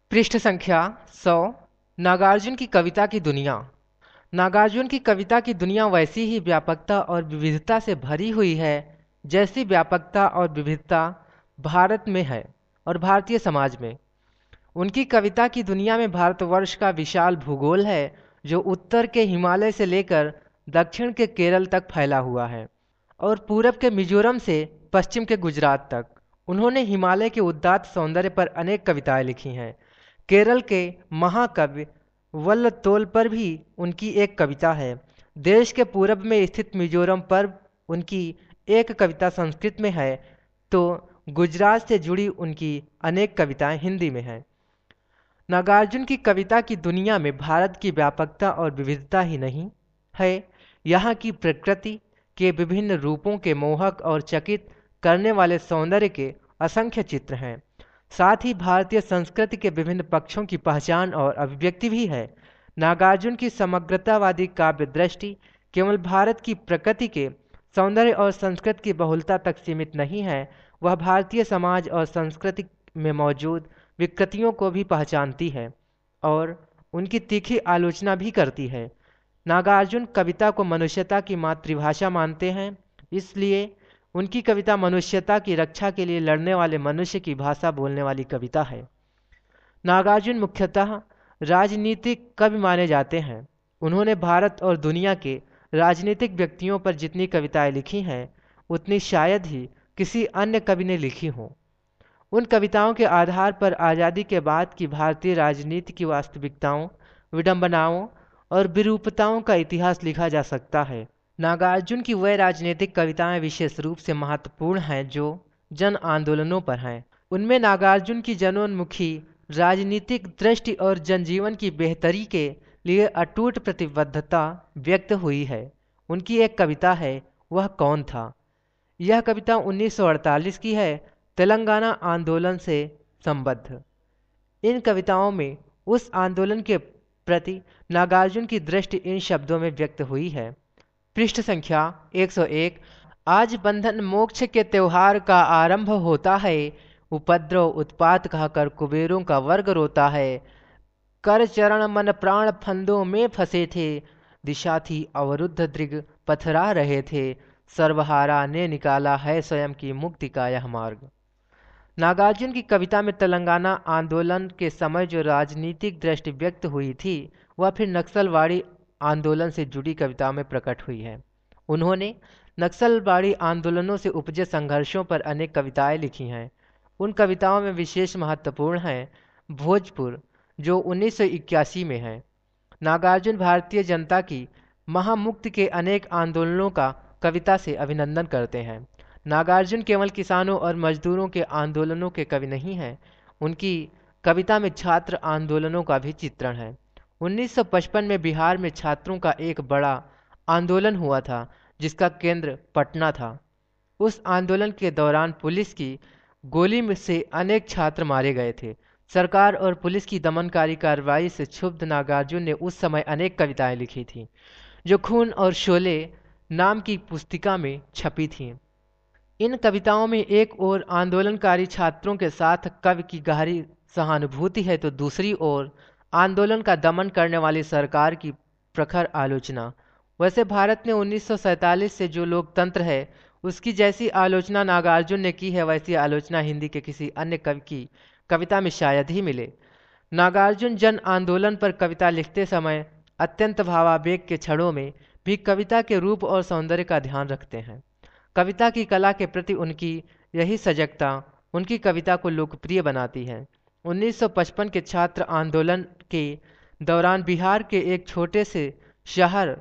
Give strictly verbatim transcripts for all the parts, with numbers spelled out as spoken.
पृष्ठ संख्या सौ। नागार्जुन की कविता की दुनिया। नागार्जुन की कविता की दुनिया वैसी ही व्यापकता और विविधता से भरी हुई है जैसी व्यापकता और विविधता भारत में है और भारतीय समाज में। उनकी कविता की दुनिया में भारतवर्ष का विशाल भूगोल है जो उत्तर के हिमालय से लेकर दक्षिण के केरल तक फैला हुआ है और पूरब के मिजोरम से पश्चिम के गुजरात तक। उन्होंने हिमालय के उदात्त सौंदर्य पर अनेक कविताएं लिखी हैं। केरल के महाकवि वल्लतोल पर भी उनकी एक कविता है। देश के पूरब में स्थित मिजोरम पर उनकी एक कविता संस्कृत में है, तो गुजरात से जुड़ी उनकी अनेक कविताएं हिंदी में हैं। नागार्जुन की कविता की दुनिया में भारत की व्यापकता और विविधता ही नहीं है, यहाँ की प्रकृति के विभिन्न रूपों के मोहक और चकित करने वाले सौंदर्य के असंख्य चित्र हैं। साथ ही भारतीय संस्कृति के विभिन्न पक्षों की पहचान और अभिव्यक्ति भी है। नागार्जुन की समग्रतावादी काव्य दृष्टि केवल भारत की प्रकृति के सौंदर्य और संस्कृति की बहुलता तक सीमित नहीं है, वह भारतीय समाज और संस्कृति में मौजूद विकृतियों को भी पहचानती है और उनकी तीखी आलोचना भी करती है। नागार्जुन कविता को मनुष्यता की मातृभाषा मानते हैं, इसलिए उनकी कविता मनुष्यता की रक्षा के लिए लड़ने वाले मनुष्य की भाषा बोलने वाली कविता है। नागार्जुन मुख्यतः राजनीतिक कवि माने जाते हैं। उन्होंने भारत और दुनिया के राजनीतिक व्यक्तियों पर जितनी कविताएं लिखी हैं उतनी शायद ही किसी अन्य कवि ने लिखी हों। उन कविताओं के आधार पर आज़ादी के बाद की भारतीय राजनीति की वास्तविकताओं, विडंबनाओं और विरूपताओं का इतिहास लिखा जा सकता है। नागार्जुन की वह राजनीतिक कविताएं विशेष रूप से महत्वपूर्ण हैं जो जन आंदोलनों पर हैं। उनमें नागार्जुन की जनोन्मुखी राजनीतिक दृष्टि और जनजीवन की बेहतरी के लिए अटूट प्रतिबद्धता व्यक्त हुई है। उनकी एक कविता है, वह कौन था। यह कविता उन्नीस सौ अड़तालीस की है, तेलंगाना आंदोलन से संबद्ध। इन कविताओं में उस आंदोलन के प्रति नागार्जुन की दृष्टि इन शब्दों में व्यक्त हुई है। पृष्ठ संख्या एक सौ एक। आज बंधन मोक्ष के त्योहार का आरंभ होता है, उपद्रव उत्पात कहकर कुबेरों का वर्ग रोता है। कर चरण मन प्राण फंदों में फंसे थे, दिशा थी अवरुद्ध दृग पथरा रहे थे, सर्वहारा ने निकाला है स्वयं की मुक्ति का यह मार्ग। नागार्जुन की कविता में तेलंगाना आंदोलन के समय जो राजनीतिक दृष्टि व्यक्त हुई थी वह फिर नक्सलवाड़ी आंदोलन से जुड़ी कविताओं में प्रकट हुई है। उन्होंने नक्सलवाड़ी आंदोलनों से उपजे संघर्षों पर अनेक कविताएं लिखी हैं। उन कविताओं में विशेष महत्वपूर्ण है भोजपुर, जो उन्नीस सौ इक्यासी में है। नागार्जुन भारतीय जनता की महामुक्ति के अनेक आंदोलनों का कविता से अभिनंदन करते हैं। नागार्जुन केवल किसानों और मजदूरों के आंदोलनों के कवि नहीं हैं, उनकी कविता में छात्र आंदोलनों का भी चित्रण है। उन्नीस सौ पचपन में बिहार में छात्रों का एक बड़ा आंदोलन हुआ था जिसका केंद्र पटना था। उस आंदोलन के दौरान पुलिस की गोली में से अनेक छात्र मारे गए थे। सरकार और पुलिस की दमनकारी कार्रवाई से क्षुब्ध नागार्जुन ने उस समय अनेक कविताएं लिखी थीं जो खून और शोले नाम की पुस्तिका में छपी थीं। इन कविताओं में एक ओर आंदोलनकारी छात्रों के साथ कवि की गहरी सहानुभूति है, तो दूसरी ओर आंदोलन का दमन करने वाली सरकार की प्रखर आलोचना। वैसे भारत में उन्नीस सौ सैंतालीस से जो लोकतंत्र है उसकी जैसी आलोचना नागार्जुन ने की है, वैसी आलोचना हिंदी के किसी अन्य कवि की कविता में शायद ही मिले। नागार्जुन जन आंदोलन पर कविता लिखते समय अत्यंत भावावेग के क्षणों में भी कविता के रूप और सौंदर्य का ध्यान रखते हैं। कविता की कला के प्रति उनकी यही सजगता उनकी कविता को लोकप्रिय बनाती है। उन्नीस सौ पचपन के छात्र आंदोलन के दौरान बिहार के एक छोटे से शहर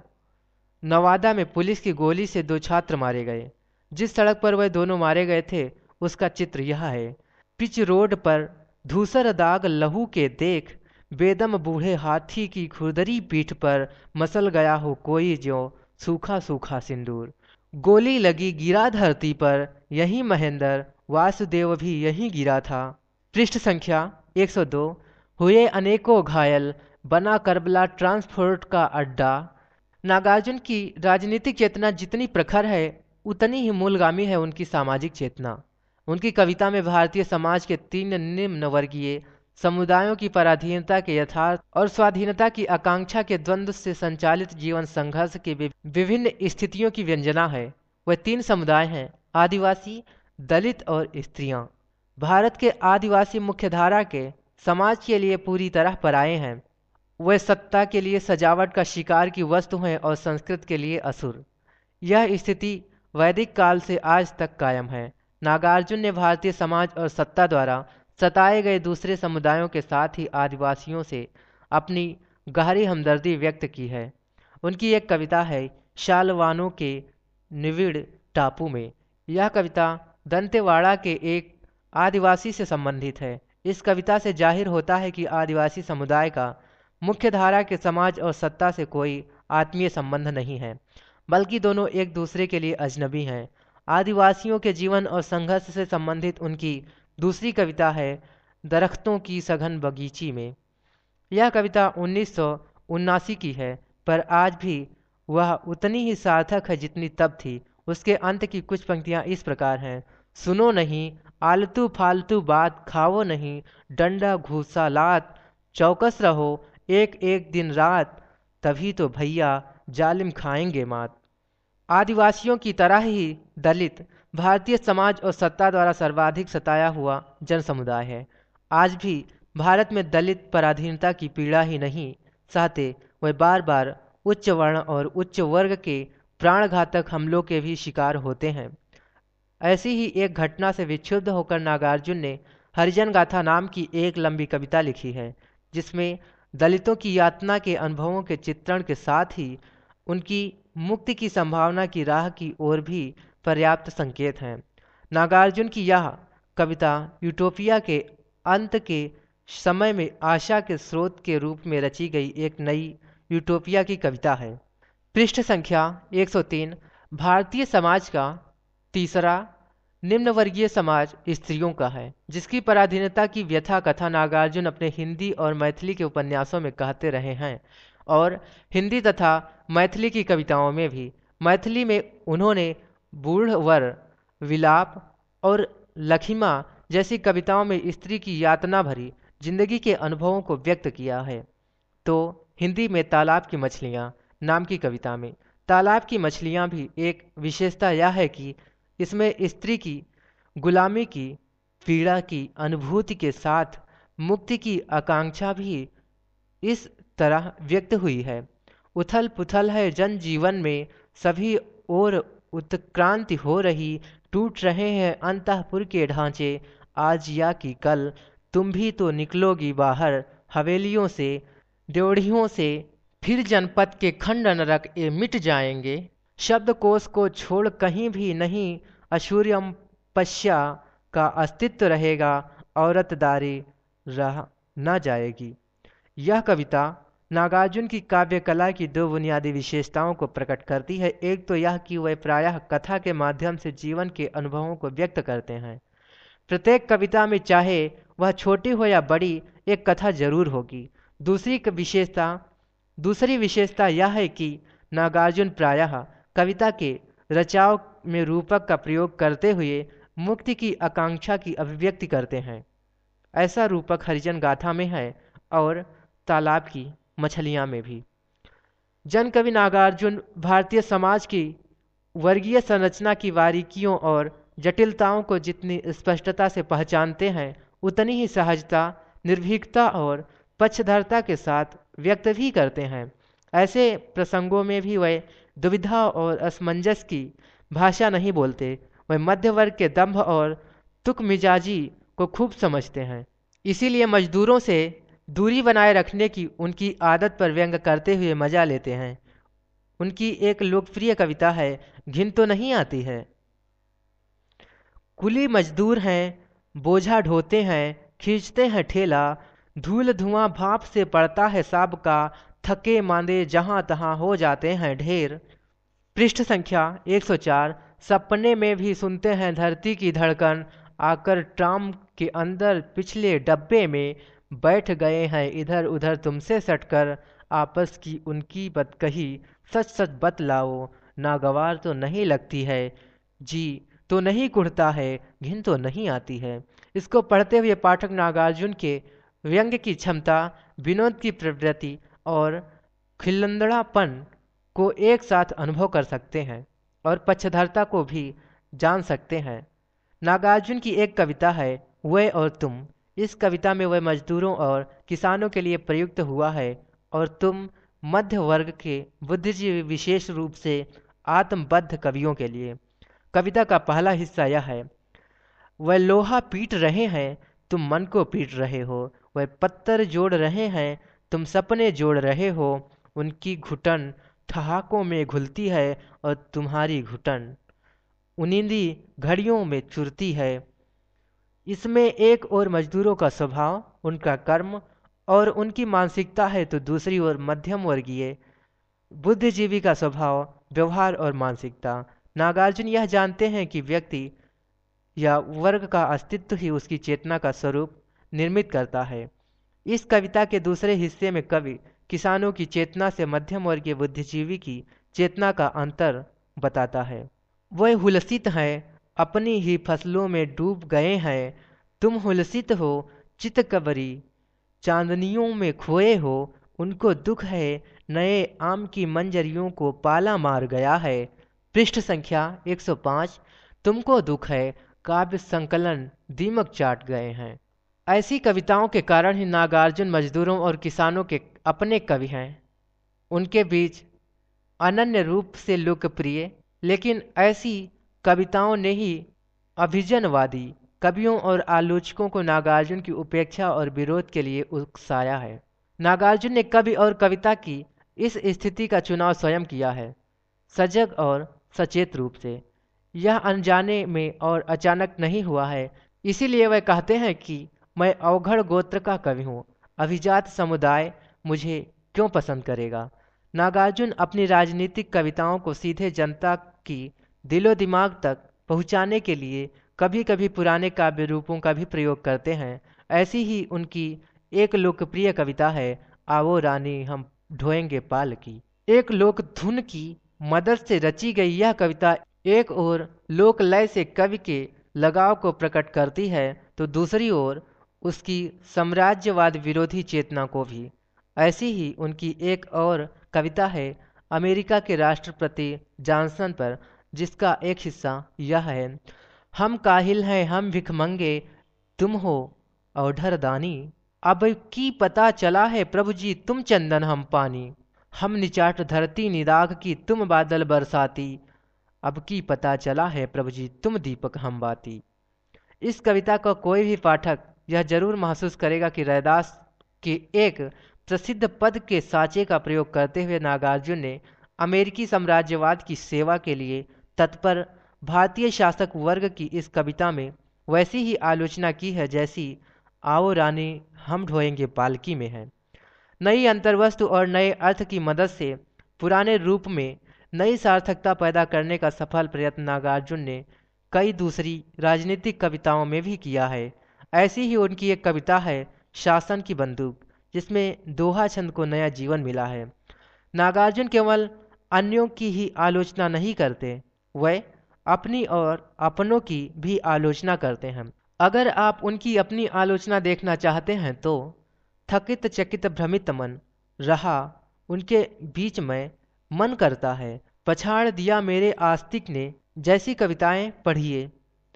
नवादा में पुलिस की गोली से दो छात्र मारे गए। जिस सड़क पर वह दोनों मारे गए थे उसका चित्र यह है। पिच रोड पर धूसर दाग लहू के देख, बेदम बूढ़े हाथी की खुरदरी पीठ पर मसल गया हो कोई जो सूखा सूखा सिंदूर। गोली लगी गिरा धरती पर, यही महेंद्र वासुदेव भी यहीं गिरा था। पृष्ठ संख्या एक सौ दो। हुए अनेकों घायल, बना करबला ट्रांसपोर्ट का अड्डा। नागार्जुन की राजनीतिक चेतना जितनी प्रखर है उतनी ही मूलगामी है उनकी सामाजिक चेतना। उनकी कविता में भारतीय समाज के तीन निम्न वर्गीय समुदायों की पराधीनता के यथार्थ और स्वाधीनता की आकांक्षा के द्वंद्व से संचालित जीवन संघर्ष की वि- विभिन्न स्थितियों की व्यंजना है। वह तीन समुदाय हैं: आदिवासी, दलित और स्त्रियां। भारत के आदिवासी मुख्यधारा के समाज के लिए पूरी तरह पराये हैं। वे सत्ता के लिए सजावट का शिकार की वस्तु हैं और संस्कृत के लिए असुर। यह स्थिति वैदिक काल से आज तक कायम है। नागार्जुन ने भारतीय समाज और सत्ता द्वारा सताए गए दूसरे समुदायों के साथ ही आदिवासियों से अपनी गहरी हमदर्दी व्यक्त की है। उनकी एक कविता है शालवानों के निविड़ टापू में। यह कविता दंतेवाड़ा के एक आदिवासी से संबंधित है। इस कविता से जाहिर होता है कि आदिवासी समुदाय का मुख्यधारा के समाज और सत्ता से कोई आत्मीय संबंध नहीं है, बल्कि दोनों एक दूसरे के लिए अजनबी हैं। आदिवासियों के जीवन और संघर्ष से संबंधित उनकी दूसरी कविता है दरख्तों की सघन बगीची में। यह कविता उन्नीस सौ उन्नासी की है, पर आज भी वह उतनी ही सार्थक है जितनी तब थी। उसके अंत की कुछ पंक्तियां इस प्रकार हैं: सुनो नहीं आलतू फालतू बात, खाओ नहीं डंडा घूसा लात, चौकस रहो एक एक दिन रात, तभी तो भैया जालिम खाएंगे मात। आदिवासियों की तरह ही दलित भारतीय समाज और सत्ता द्वारा सर्वाधिक सताया हुआ जन समुदाय है। आज भी भारत में दलित पराधीनता की पीड़ा ही नहीं सहते, वह बार बार उच्च वर्ण और उच्च वर्ग के प्राणघातक हमलों के भी शिकार होते हैं। ऐसी ही एक घटना से विक्षुब्ध होकर नागार्जुन ने हरिजन गाथा नाम की एक लंबी कविता लिखी है, जिसमें दलितों की यातना के अनुभवों के चित्रण के साथ ही उनकी मुक्ति की संभावना की राह की ओर भी पर्याप्त संकेत हैं। नागार्जुन की यह कविता यूटोपिया के अंत के समय में आशा के स्रोत के रूप में रची गई एक नई यूटोपिया की कविता है। पृष्ठ संख्या एक सौ तीन। भारतीय समाज का तीसरा निम्न वर्गीय समाज स्त्रियों का है, जिसकी पराधीनता की व्यथा कथा नागार्जुन अपने हिंदी और मैथिली के उपन्यासों में कहते रहे हैं और हिंदी तथा मैथिली की कविताओं में भी। मैथिली में उन्होंने बूढ़ वर, विलाप और लखिमा जैसी कविताओं में स्त्री की यातना भरी जिंदगी के अनुभवों को व्यक्त किया है। तो हिंदी में तालाब की मछलियाँ नाम की कविता में तालाब की मछलियाँ भी एक विशेषता यह है कि इसमें स्त्री की गुलामी की पीड़ा की अनुभूति के साथ मुक्ति की आकांक्षा भी इस तरह व्यक्त हुई है: उथल पुथल है जनजीवन में, सभी ओर उत्क्रांति हो रही, टूट रहे हैं अंतःपुर के ढांचे, आज या कि कल तुम भी तो निकलोगी बाहर हवेलियों से, ड्योढ़ियों से, फिर जनपद के खंड नरक ये मिट जाएंगे, शब्दकोश को छोड़ कहीं भी नहीं अशूर्यम पश्या का अस्तित्व रहेगा, औरतदारी रह न जाएगी। यह कविता नागार्जुन की काव्य कला की दो बुनियादी विशेषताओं को प्रकट करती है। एक तो यह कि वह प्रायः कथा के माध्यम से जीवन के अनुभवों को व्यक्त करते हैं। प्रत्येक कविता में चाहे वह छोटी हो या बड़ी एक कथा जरूर होगी। दूसरी विशेषता दूसरी विशेषता यह है कि नागार्जुन प्रायः कविता के रचाव में रूपक का प्रयोग करते हुए मुक्ति की आकांक्षा की अभिव्यक्ति करते हैं। ऐसा रूपक हरिजन गाथा में है और तालाब की मछलियाँ में भी। जन कवि नागार्जुन भारतीय समाज की वर्गीय संरचना की बारीकियों और जटिलताओं को जितनी स्पष्टता से पहचानते हैं, उतनी ही सहजता, निर्भीकता और पक्षधरता के साथ व्यक्त भी करते हैं। ऐसे प्रसंगों में भी वह दुविधा और असमंजस की भाषा नहीं बोलते। वह मध्य वर्ग के दंभ और तुक मिजाजी को खूब समझते हैं। इसीलिए मजदूरों से दूरी बनाए रखने की उनकी आदत पर व्यंग करते हुए मजा लेते हैं। उनकी एक लोकप्रिय कविता है घिन तो नहीं आती है। कुली मजदूर हैं, बोझा ढोते हैं, खींचते हैं ठेला, धूल धुआं भाप से पड़ता है साब का, थके मांदे जहां तहां हो जाते हैं ढेर। पृष्ठ संख्या एक सौ चार। सपने में भी सुनते हैं धरती की धड़कन, आकर ट्राम के अंदर पिछले डब्बे में बैठ गए हैं इधर उधर तुमसे सटकर, आपस की उनकी बतकही सच सच बतलाओ, नागवार तो नहीं लगती है, जी तो नहीं कुढ़ता है, घिन तो नहीं आती है। इसको पढ़ते हुए पाठक नागार्जुन के व्यंग्य की क्षमता, विनोद की प्रवृत्ति और खिलंदड़ापन को एक साथ अनुभव कर सकते हैं और पक्षधरता को भी जान सकते हैं। नागार्जुन की एक कविता है वह और तुम। इस कविता में वह मजदूरों और किसानों के लिए प्रयुक्त हुआ है और तुम मध्य वर्ग के बुद्धिजीवी, विशेष रूप से आत्मबद्ध कवियों के लिए। कविता का पहला हिस्सा यह है, वह लोहा पीट रहे हैं, तुम मन को पीट रहे हो। वह पत्थर जोड़ रहे हैं, तुम सपने जोड़ रहे हो। उनकी घुटन ठहाकों में घुलती है और तुम्हारी घुटन उनिंदी घड़ियों में चुरती है। इसमें एक ओर मजदूरों का स्वभाव, उनका कर्म और उनकी मानसिकता है, तो दूसरी ओर मध्यम वर्गीय बुद्धिजीवी का स्वभाव, व्यवहार और मानसिकता। नागार्जुन यह जानते हैं कि व्यक्ति या वर्ग का अस्तित्व ही उसकी चेतना का स्वरूप निर्मित करता है। इस कविता के दूसरे हिस्से में कवि किसानों की चेतना से मध्यम वर्गीय बुद्धिजीवी की चेतना का अंतर बताता है। वह हुलसित हैं, अपनी ही फसलों में डूब गए हैं। तुम हुलसित हो, चितकबरी चांदनियों में खोए हो। उनको दुख है, नए आम की मंजरियों को पाला मार गया है। पृष्ठ संख्या एक सौ पाँच। तुमको दुख है, काव्य संकलन दीमक चाट गए हैं। ऐसी कविताओं के कारण ही नागार्जुन मजदूरों और किसानों के अपने कवि हैं। उनके बीच अनन्य रूप से लोकप्रिय, लेकिन ऐसी कविताओं ने ही अभिजनवादी कवियों और आलोचकों को नागार्जुन की उपेक्षा और विरोध के लिए उकसाया है। नागार्जुन ने कवि और कविता की इस स्थिति का चुनाव स्वयं किया है, सजग और सचेत रूप से। यह अनजाने में और अचानक नहीं हुआ है। इसीलिए वह कहते हैं कि मैं अवघड़ गोत्र का कवि हूँ, अभिजात समुदाय मुझे क्यों पसंद करेगा। नागार्जुन अपनी राजनीतिक कविताओं को सीधे जनता की दिलो दिमाग तक पहुँचाने के लिए कभी कभी पुराने काव्य रूपों का भी प्रयोग करते हैं। ऐसी ही उनकी एक लोकप्रिय कविता है, आवो रानी हम ढोएंगे पाल की। एक लोक धुन की मदद से रची गई यह कविता एक ओर लोक लय से कवि के लगाव को प्रकट करती है, तो दूसरी ओर उसकी साम्राज्यवाद विरोधी चेतना को भी। ऐसी ही उनकी एक और कविता है अमेरिका के राष्ट्रपति जॉनसन पर, जिसका एक हिस्सा यह है, हम काहिल हैं हम भिखमंगे, तुम हो औढर दानी। अब की पता चला है प्रभु जी तुम चंदन हम पानी। हम निचाट धरती निदाघ की तुम बादल बरसाती। अब की पता चला है प्रभु जी तुम दीपक हम बाती। इस कविता का कोई भी पाठक यह जरूर महसूस करेगा कि रैदास के एक प्रसिद्ध पद के साँचे का प्रयोग करते हुए नागार्जुन ने अमेरिकी साम्राज्यवाद की सेवा के लिए तत्पर भारतीय शासक वर्ग की इस कविता में वैसी ही आलोचना की है जैसी आओ रानी हम ढोएंगे पालकी में है। नई अंतर्वस्तु और नए अर्थ की मदद से पुराने रूप में नई सार्थकता पैदा करने का सफल प्रयत्न नागार्जुन ने कई दूसरी राजनीतिक कविताओं में भी किया है। ऐसी ही उनकी एक कविता है शासन की बंदूक, जिसमें दोहा छंद को नया जीवन मिला है। नागार्जुन केवल अन्यों की ही आलोचना नहीं करते, वह अपनी और अपनों की भी आलोचना करते हैं। अगर आप उनकी अपनी आलोचना देखना चाहते हैं तो थकित चकित भ्रमित मन रहा उनके बीच में मन करता है, पछाड़ दिया मेरे आस्तिक ने जैसी कविताएं पढ़िए।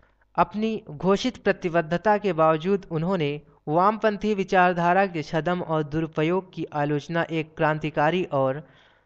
अपनी घोषित प्रतिबद्धता के बावजूद उन्होंने वामपंथी विचारधारा के छद्म और दुरुपयोग की आलोचना एक क्रांतिकारी और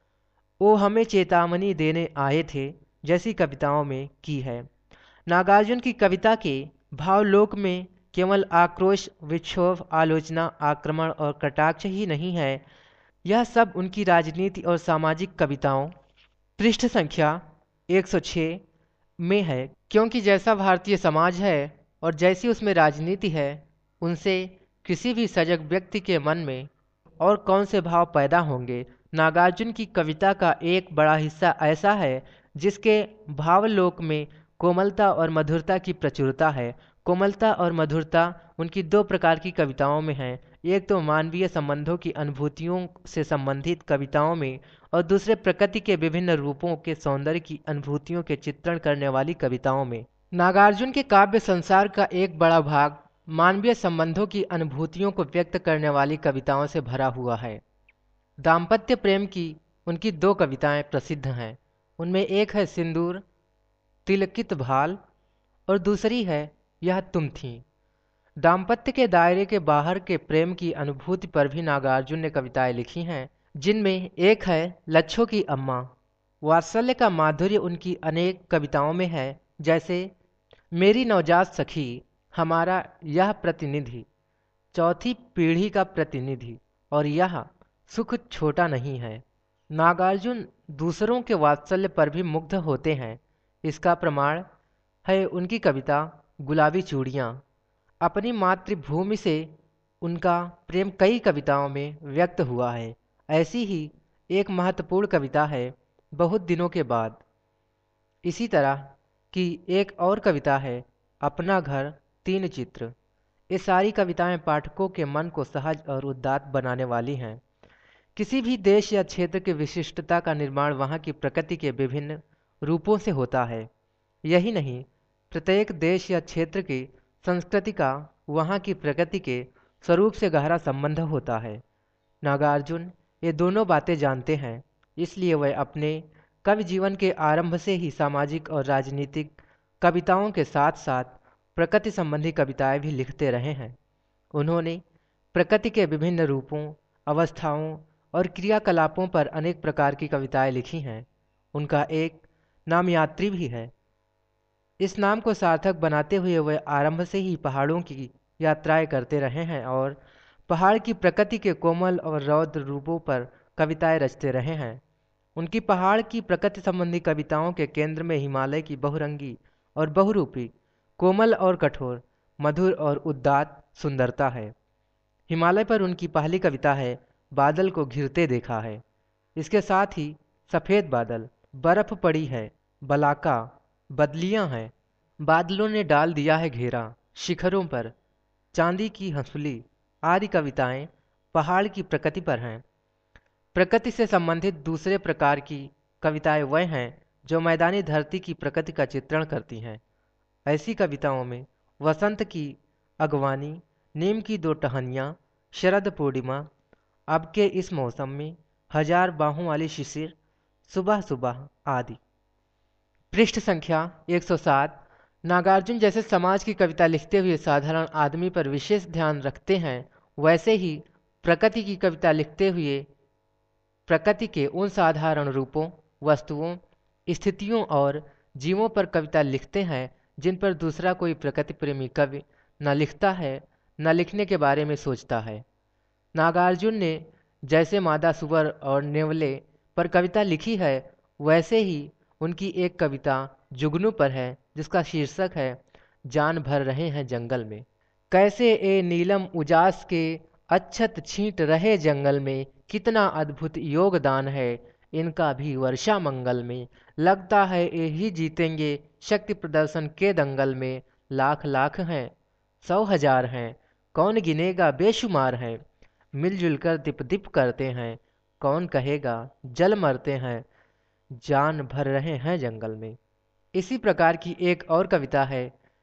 वो हमें चेतावनी देने आए थे जैसी कविताओं में की है। नागार्जुन की कविता के भावलोक में केवल आक्रोश, विक्षोभ, आलोचना, आक्रमण और कटाक्ष ही नहीं है, यह सब उनकी राजनीति और सामाजिक कविताओं पृष्ठ संख्या एक सौ छह में है। क्योंकि जैसा भारतीय समाज है और जैसी उसमें राजनीति है, उनसे किसी भी सजग व्यक्ति के मन में और कौन से भाव पैदा होंगे। नागार्जुन की कविता का एक बड़ा हिस्सा ऐसा है जिसके भावलोक में कोमलता और मधुरता की प्रचुरता है। कोमलता और मधुरता उनकी दो प्रकार की कविताओं में है, एक तो मानवीय संबंधों की अनुभूतियों से संबंधित कविताओं में और दूसरे प्रकृति के विभिन्न रूपों के सौंदर्य की अनुभूतियों के चित्रण करने वाली कविताओं में। नागार्जुन के काव्य संसार का एक बड़ा भाग मानवीय संबंधों की अनुभूतियों को व्यक्त करने वाली कविताओं से भरा हुआ है। दाम्पत्य प्रेम की उनकी दो कविताएं प्रसिद्ध हैं। उनमें एक है सिंदूर तिलकित भाल और दूसरी है यह तुम थी। दाम्पत्य के दायरे के बाहर के प्रेम की अनुभूति पर भी नागार्जुन ने कविताएं लिखी हैं, जिनमें एक है लच्छों की अम्मा। वात्सल्य का माधुर्य उनकी अनेक कविताओं में है, जैसे मेरी नवजात सखी, हमारा यह प्रतिनिधि, चौथी पीढ़ी का प्रतिनिधि और यह सुख छोटा नहीं है। नागार्जुन दूसरों के वात्सल्य पर भी मुग्ध होते हैं। इसका प्रमाण है उनकी कविता गुलाबी चूड़ियाँ। अपनी मातृभूमि से उनका प्रेम कई कविताओं में व्यक्त हुआ है। ऐसी ही एक महत्वपूर्ण कविता है बहुत दिनों के बाद। इसी तरह की एक और कविता है अपना घर तीन चित्र। ये सारी कविताएं पाठकों के मन को सहज और उदात्त बनाने वाली हैं। किसी भी देश या क्षेत्र की विशिष्टता का निर्माण वहाँ की प्रकृति के विभिन्न रूपों से होता है। यही नहीं, प्रत्येक देश या क्षेत्र की संस्कृति का वहाँ की प्रकृति के स्वरूप से गहरा संबंध होता है। नागार्जुन ये दोनों बातें जानते हैं, इसलिए वह अपने कवि जीवन के आरंभ से ही सामाजिक और राजनीतिक कविताओं के साथ साथ प्रकृति संबंधी कविताएं भी लिखते रहे हैं। उन्होंने प्रकृति के विभिन्न रूपों, अवस्थाओं और क्रियाकलापों पर अनेक प्रकार की कविताएं लिखी हैं। उनका एक नाम यात्री भी है। इस नाम को सार्थक बनाते हुए वह आरंभ से ही पहाड़ों की यात्राएं करते रहे हैं और पहाड़ की प्रकृति के कोमल और रौद्र रूपों पर कविताएं रचते रहे हैं। उनकी पहाड़ की प्रकृति संबंधी कविताओं के केंद्र में हिमालय की बहुरंगी और बहुरूपी, कोमल और कठोर, मधुर और उदात्त सुंदरता है। हिमालय पर उनकी पहली कविता है बादल को घिरते देखा है। इसके साथ ही सफ़ेद बादल, बर्फ पड़ी है, बलाका, बदलियां हैं, बादलों ने डाल दिया है घेरा, शिखरों पर चांदी की हंसुली आदि कविताएं पहाड़ की प्रकृति पर हैं। प्रकृति से संबंधित दूसरे प्रकार की कविताएं वह हैं जो मैदानी धरती की प्रकृति का चित्रण करती हैं। ऐसी कविताओं में वसंत की अगवानी, नीम की दो टहनियाँ, शरद पूर्णिमा, अब के इस मौसम में, हजार बाहों वाली शिशिर, सुबह सुबह आदि। पृष्ठ संख्या एक सौ सात। नागार्जुन जैसे समाज की कविता लिखते हुए साधारण आदमी पर विशेष ध्यान रखते हैं, वैसे ही प्रकृति की कविता लिखते हुए प्रकृति के उन साधारण रूपों, वस्तुओं, स्थितियों और जीवों पर कविता लिखते हैं जिन पर दूसरा कोई प्रकृति प्रेमी कवि न लिखता है न लिखने के बारे में सोचता है। नागार्जुन ने जैसे मादा सुवर और नेवले पर कविता लिखी है, वैसे ही उनकी एक कविता जुगनू पर है जिसका शीर्षक है जान भर रहे हैं जंगल में। कैसे ए नीलम उजास के अच्छत छींट रहे जंगल में, कितना अद्भुत योगदान है इनका भी वर्षा मंगल में। लगता है ये ही जीतेंगे शक्ति प्रदर्शन के दंगल में। लाख लाख हैं, सौ हजार हैं, कौन गिनेगा बेशुमार हैं। मिलजुल कर दिप दिप करते हैं, कौन कहेगा जल मरते हैं। जान भर रहे हैं जंगल में। इसी प्रकार की एक और कविता है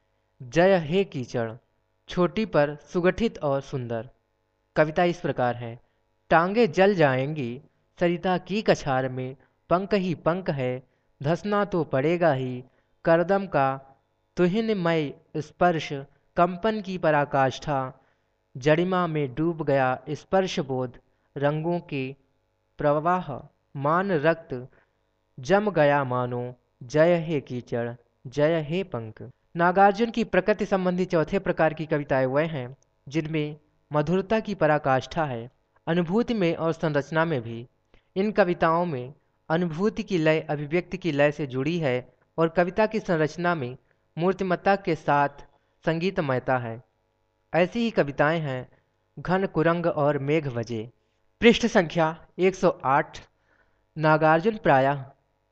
जय हे कीचड़, छोटी पर सुगठित और सुंदर। कविता इस प्रकार है। टांगे जल जाएंगी सरिता की कछार में, पंख ही पंख है धसना तो पड़ेगा ही। करदम का तुहिनमय स्पर्श, कंपन की पराकाष्ठा, जड़िमा में डूब गया स्पर्श बोध। रंगों के प्रवाह मान रक्त जम गया मानो, जय हे कीचड़ जय हे पंख। नागार्जुन की प्रकृति संबंधी चौथे प्रकार की कविताएं वह हैं जिनमें मधुरता की पराकाष्ठा है, अनुभूति में और संरचना में भी। इन कविताओं में अनुभूति की लय अभिव्यक्ति की लय से जुड़ी है और कविता की संरचना में मूर्तिमत्ता के साथ संगीतमयता है। ऐसी ही कविताएं हैं घन कुरंग और मेघ वजे। पृष्ठ संख्या एक सौ आठ। नागार्जुन प्रायः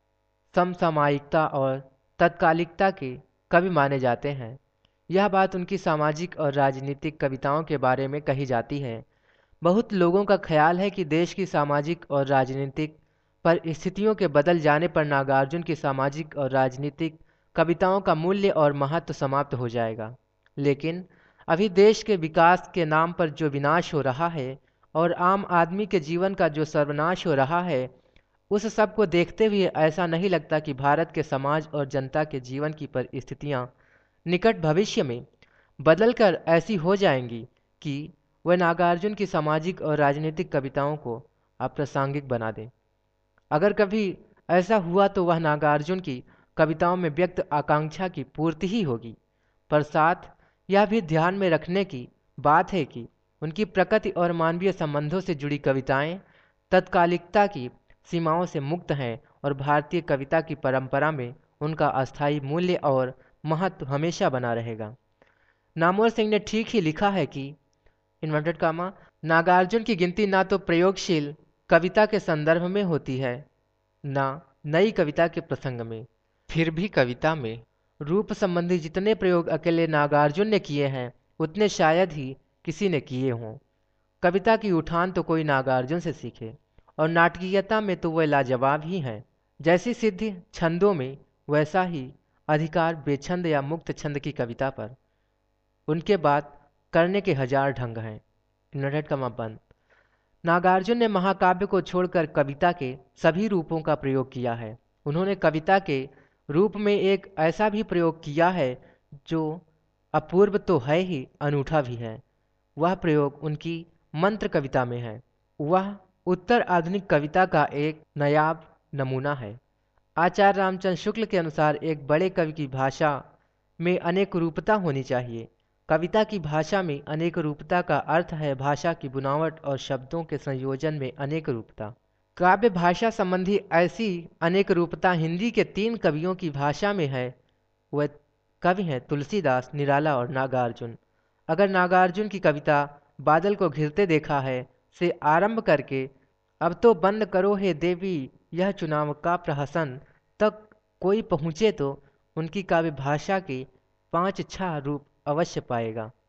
समसामयिकता और तत्कालिकता के कवि माने जाते हैं। यह बात उनकी सामाजिक और राजनीतिक कविताओं के बारे में कही जाती है। बहुत लोगों का ख्याल है कि देश की सामाजिक और राजनीतिक परिस्थितियों के बदल जाने पर नागार्जुन की सामाजिक और राजनीतिक कविताओं का मूल्य और महत्व समाप्त हो जाएगा। लेकिन अभी देश के विकास के नाम पर जो विनाश हो रहा है और आम आदमी के जीवन का जो सर्वनाश हो रहा है, उस सब को देखते हुए ऐसा नहीं लगता कि भारत के समाज और जनता के जीवन की परिस्थितियां निकट भविष्य में बदलकर ऐसी हो जाएंगी कि वह नागार्जुन की सामाजिक और राजनीतिक कविताओं को अप्रासंगिक बना दें। अगर कभी ऐसा हुआ तो वह नागार्जुन की कविताओं में व्यक्त आकांक्षा की पूर्ति ही होगी, पर साथ यह भी ध्यान में रखने की बात है कि उनकी प्रकृति और मानवीय संबंधों से जुड़ी कविताएं तत्कालिकता की सीमाओं से मुक्त हैं और भारतीय कविता की परंपरा में उनका अस्थायी मूल्य और महत्व हमेशा बना रहेगा। नामवर सिंह ने ठीक ही लिखा है कि इन्वर्टेड कामा नागार्जुन की गिनती ना तो प्रयोगशील कविता के संदर्भ में होती है, ना नई कविता के प्रसंग में। फिर भी कविता में रूप संबंधी जितने प्रयोग अकेले नागार्जुन ने किए हैं उतने शायद ही किसी ने किए हों। कविता की उठान तो कोई नागार्जुन से सीखे, और नाटकीयता में तो वह लाजवाब ही हैं। जैसी सिद्धि छंदों में, वैसा ही अधिकार बेछंद या मुक्त छंद की कविता पर। उनके बाद करने के हजार ढंग हैं। इन्वर्टेड कमा बंद। नागार्जुन ने महाकाव्य को छोड़कर कविता के सभी रूपों का प्रयोग किया है। उन्होंने कविता के रूप में एक ऐसा भी प्रयोग किया है जो अपूर्व तो है ही, अनूठा भी है। वह प्रयोग उनकी मंत्र कविता में है। वह उत्तर आधुनिक कविता का एक नायाब नमूना है। आचार्य रामचंद्र शुक्ल के अनुसार एक बड़े कवि की भाषा में अनेक रूपता होनी चाहिए। कविता की भाषा में अनेक रूपता का अर्थ है भाषा की बुनावट और शब्दों के संयोजन में अनेक रूपता। काव्य भाषा संबंधी ऐसी अनेक रूपता हिंदी के तीन कवियों की भाषा में है। वह कवि हैं तुलसीदास, निराला और नागार्जुन। अगर नागार्जुन की कविता बादल को घिरते देखा है से आरंभ करके अब तो बंद करो हे देवी यह चुनाव का प्रहसन तक कोई पहुँचे तो उनकी काव्य भाषा के पांच छह रूप अवश्य पाएगा।